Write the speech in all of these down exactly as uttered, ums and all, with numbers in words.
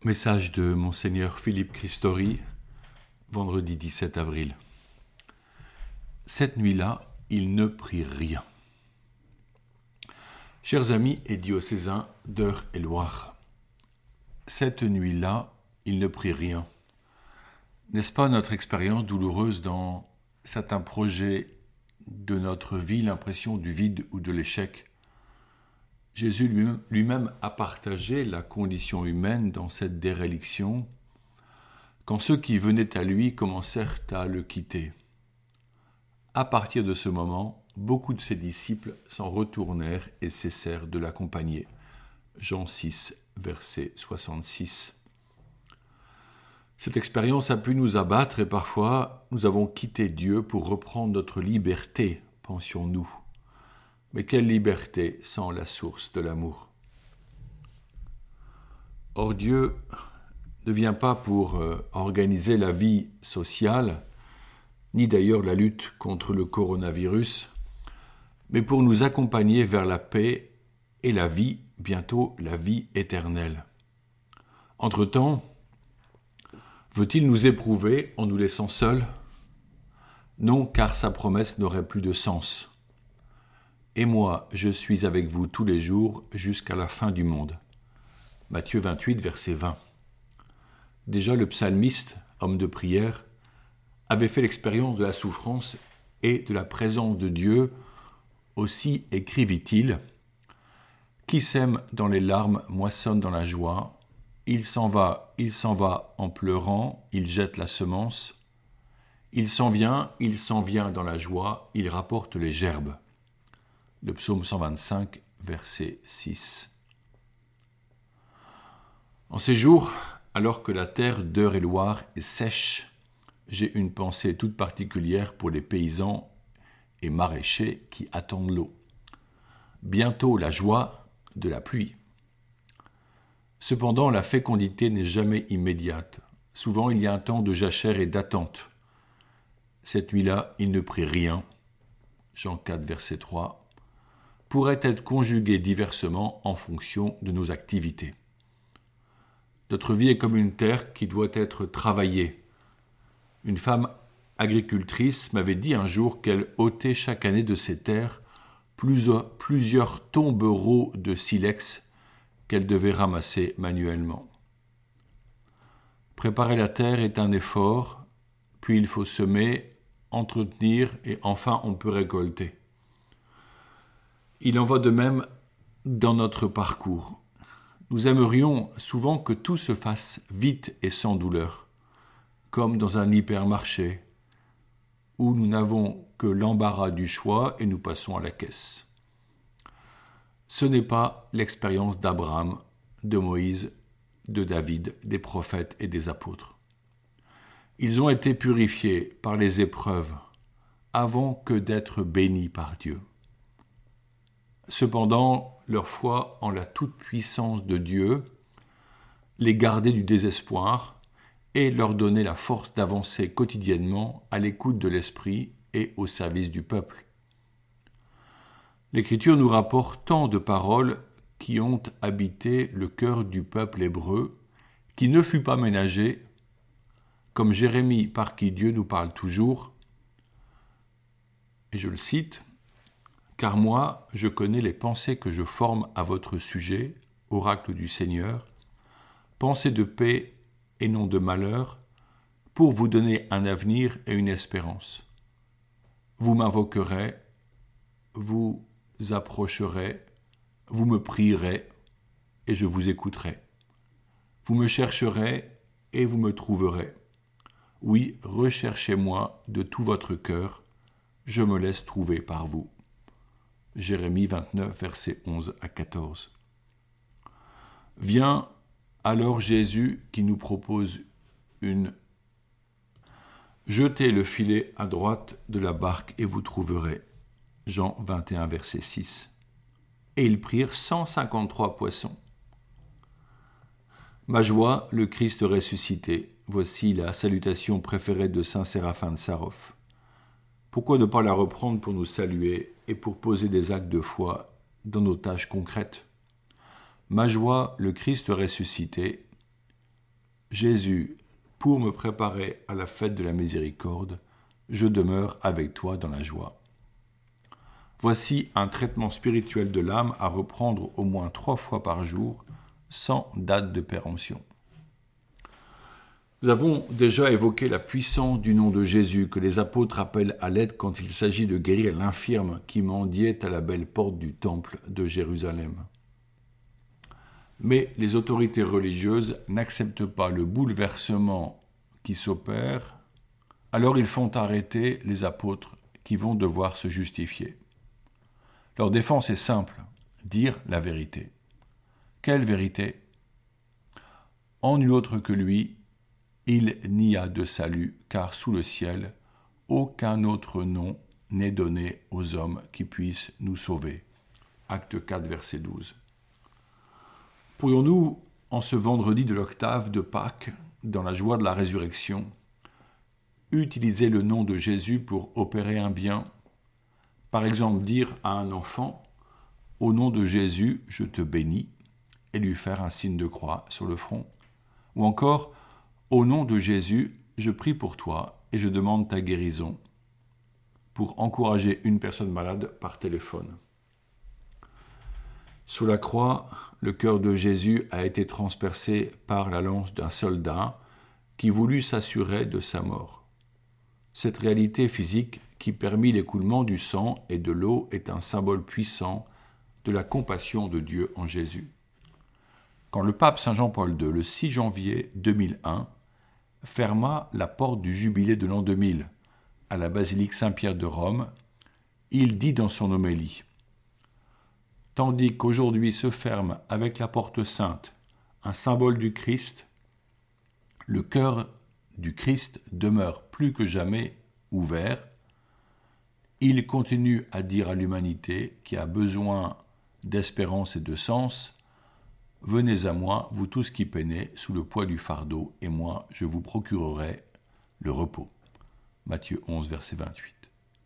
Message de Monseigneur Philippe Christori, vendredi dix-sept avril. Cette nuit-là, il ne prit rien. Chers amis et diocésains d'Eure-et-Loir, cette nuit-là, il ne prit rien. N'est-ce pas notre expérience douloureuse dans certains projets de notre vie, l'impression du vide ou de l'échec ? Jésus lui-même, lui-même a partagé la condition humaine dans cette déréliction, quand ceux qui venaient à lui commencèrent à le quitter. À partir de ce moment, beaucoup de ses disciples s'en retournèrent et cessèrent de l'accompagner. Jean six, verset soixante-six. Cette expérience a pu nous abattre et parfois nous avons quitté Dieu pour reprendre notre liberté, pensions-nous. Mais quelle liberté sans la source de l'amour ? Or Dieu ne vient pas pour euh, organiser la vie sociale, ni d'ailleurs la lutte contre le coronavirus, mais pour nous accompagner vers la paix et la vie, bientôt la vie éternelle. Entre-temps, veut-il nous éprouver en nous laissant seuls ? Non, car sa promesse n'aurait plus de sens. Et moi, je suis avec vous tous les jours jusqu'à la fin du monde. Matthieu vingt-huit, verset vingt. Déjà le psalmiste, homme de prière, avait fait l'expérience de la souffrance et de la présence de Dieu. Aussi écrivit-il : « Qui sème dans les larmes moissonne dans la joie. Il s'en va, il s'en va en pleurant, il jette la semence. Il s'en vient, il s'en vient dans la joie, il rapporte les gerbes. » Le psaume cent vingt-cinq, verset six. En ces jours, alors que la terre d'Eure-et-Loir est sèche, j'ai une pensée toute particulière pour les paysans et maraîchers qui attendent l'eau. Bientôt la joie de la pluie. Cependant, la fécondité n'est jamais immédiate. Souvent, il y a un temps de jachère et d'attente. Cette nuit-là, il ne prit rien. Jean quatre, verset trois. Pourrait être conjugué diversement en fonction de nos activités. Notre vie est comme une terre qui doit être travaillée. Une femme agricultrice m'avait dit un jour qu'elle ôtait chaque année de ses terres plusieurs, plusieurs tombereaux de silex qu'elle devait ramasser manuellement. Préparer la terre est un effort, puis il faut semer, entretenir et enfin on peut récolter. Il en va de même dans notre parcours. Nous aimerions souvent que tout se fasse vite et sans douleur, comme dans un hypermarché, où nous n'avons que l'embarras du choix et nous passons à la caisse. Ce n'est pas l'expérience d'Abraham, de Moïse, de David, des prophètes et des apôtres. Ils ont été purifiés par les épreuves avant que d'être bénis par Dieu. Cependant, leur foi en la toute-puissance de Dieu les gardait du désespoir et leur donnait la force d'avancer quotidiennement à l'écoute de l'Esprit et au service du peuple. L'Écriture nous rapporte tant de paroles qui ont habité le cœur du peuple hébreu, qui ne fut pas ménagé, comme Jérémie par qui Dieu nous parle toujours, et je le cite, « Car moi, je connais les pensées que je forme à votre sujet, oracle du Seigneur, pensées de paix et non de malheur, pour vous donner un avenir et une espérance. Vous m'invoquerez, vous approcherez, vous me prierez, et je vous écouterai. Vous me chercherez, et vous me trouverez. Oui, recherchez-moi de tout votre cœur, je me laisse trouver par vous. » Jérémie vingt-neuf, versets onze à quatorze. Vient alors Jésus qui nous propose une « Jetez le filet à droite de la barque et vous trouverez » Jean vingt et un, verset six. Et ils prirent cent cinquante-trois poissons. Ma joie, le Christ ressuscité. Voici la salutation préférée de saint Séraphin de Sarov. Pourquoi ne pas la reprendre pour nous saluer et pour poser des actes de foi dans nos tâches concrètes ? Ma joie, le Christ ressuscité, Jésus, pour me préparer à la fête de la miséricorde, je demeure avec toi dans la joie. Voici un traitement spirituel de l'âme à reprendre au moins trois fois par jour, sans date de péremption. Nous avons déjà évoqué la puissance du nom de Jésus que les apôtres appellent à l'aide quand il s'agit de guérir l'infirme qui mendiait à la belle porte du temple de Jérusalem. Mais les autorités religieuses n'acceptent pas le bouleversement qui s'opère, alors ils font arrêter les apôtres qui vont devoir se justifier. Leur défense est simple, dire la vérité. Quelle vérité ? En nul autre que lui, il n'y a de salut, car sous le ciel, aucun autre nom n'est donné aux hommes qui puissent nous sauver. Acte quatre, verset douze. Pourrions-nous, en ce vendredi de l'octave de Pâques, dans la joie de la résurrection, utiliser le nom de Jésus pour opérer un bien ? Par exemple, dire à un enfant « Au nom de Jésus, je te bénis » et lui faire un signe de croix sur le front. Ou encore « Au nom de Jésus, je prie pour toi et je demande ta guérison » pour encourager une personne malade par téléphone. Sous la croix, le cœur de Jésus a été transpercé par la lance d'un soldat qui voulut s'assurer de sa mort. Cette réalité physique qui permit l'écoulement du sang et de l'eau est un symbole puissant de la compassion de Dieu en Jésus. Quand le pape Saint Jean-Paul deux, le six janvier deux mille un, ferma la porte du jubilé de l'an deux mille à la basilique Saint-Pierre de Rome, il dit dans son homélie « Tandis qu'aujourd'hui se ferme avec la porte sainte un symbole du Christ, le cœur du Christ demeure plus que jamais ouvert. Il continue à dire à l'humanité qui a besoin d'espérance et de sens, « Venez à moi, vous tous qui peinez sous le poids du fardeau, et moi je vous procurerai le repos. » Matthieu onze, verset vingt-huit.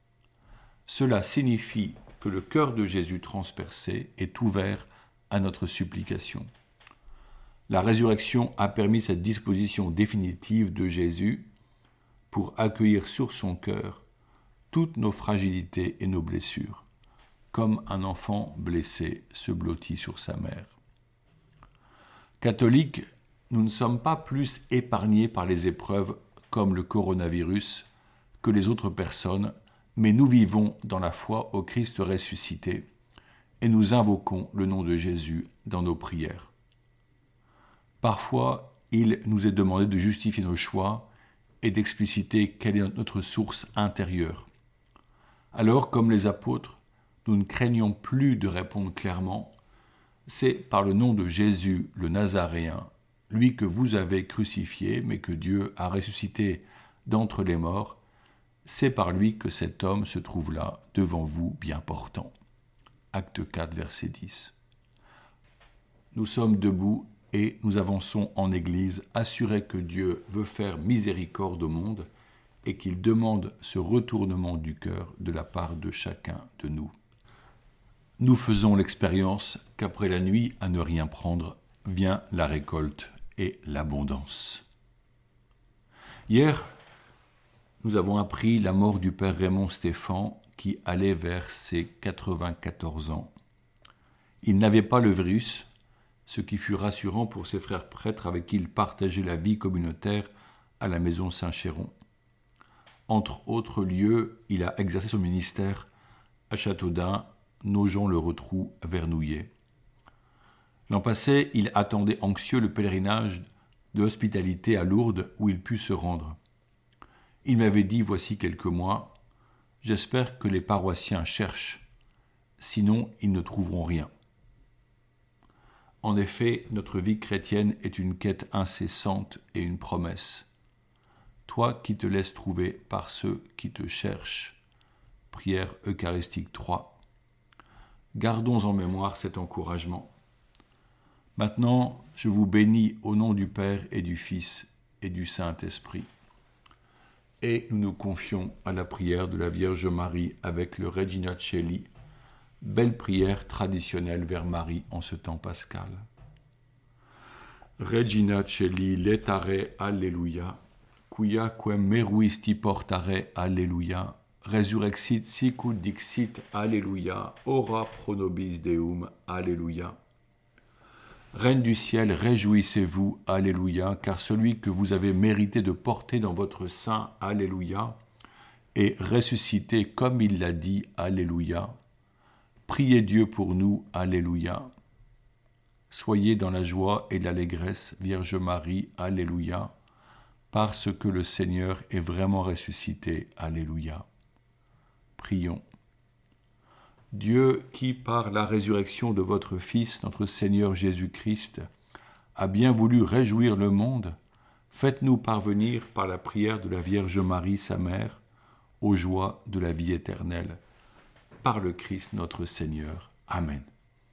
Cela signifie que le cœur de Jésus transpercé est ouvert à notre supplication. La résurrection a permis cette disposition définitive de Jésus pour accueillir sur son cœur toutes nos fragilités et nos blessures, comme un enfant blessé se blottit sur sa mère. Catholiques, nous ne sommes pas plus épargnés par les épreuves comme le coronavirus que les autres personnes, mais nous vivons dans la foi au Christ ressuscité et nous invoquons le nom de Jésus dans nos prières. Parfois, il nous est demandé de justifier nos choix et d'expliciter quelle est notre source intérieure. Alors, comme les apôtres, nous ne craignons plus de répondre clairement. C'est par le nom de Jésus le Nazaréen, lui que vous avez crucifié, mais que Dieu a ressuscité d'entre les morts, c'est par lui que cet homme se trouve là, devant vous, bien portant. Acte quatre, verset dix. Nous sommes debout et nous avançons en Église, assurés que Dieu veut faire miséricorde au monde et qu'il demande ce retournement du cœur de la part de chacun de nous. Nous faisons l'expérience qu'après la nuit à ne rien prendre, vient la récolte et l'abondance. Hier, nous avons appris la mort du père Raymond Stéphan qui allait vers ses quatre-vingt-quatorze ans. Il n'avait pas le virus, ce qui fut rassurant pour ses frères prêtres avec qui il partageait la vie communautaire à la maison Saint-Chéron. Entre autres lieux, il a exercé son ministère à Châteaudun, Nogent-le-Rotrou, Vernouillet. L'an passé, il attendait anxieux le pèlerinage de l'hospitalité à Lourdes où il put se rendre. Il m'avait dit voici quelques mois, « J'espère que les paroissiens cherchent, sinon ils ne trouveront rien. » En effet, notre vie chrétienne est une quête incessante et une promesse. Toi qui te laisses trouver par ceux qui te cherchent. Prière eucharistique trois. Gardons en mémoire cet encouragement. Maintenant, je vous bénis au nom du Père et du Fils et du Saint-Esprit. Et nous nous confions à la prière de la Vierge Marie avec le Regina Coeli, belle prière traditionnelle vers Marie en ce temps pascal. Regina Celi letare alleluia, quia quem meruisti portare alleluia, resurrexit sicut dixit alleluia, ora pro nobis Deum alleluia. Reine du ciel, réjouissez-vous, alléluia, car celui que vous avez mérité de porter dans votre sein, alléluia, est ressuscité comme il l'a dit, alléluia. Priez Dieu pour nous, alléluia. Soyez dans la joie et l'allégresse, Vierge Marie, alléluia, parce que le Seigneur est vraiment ressuscité, alléluia. Prions. Dieu qui, par la résurrection de votre Fils, notre Seigneur Jésus-Christ, a bien voulu réjouir le monde, faites-nous parvenir par la prière de la Vierge Marie, sa mère, aux joies de la vie éternelle. Par le Christ notre Seigneur. Amen.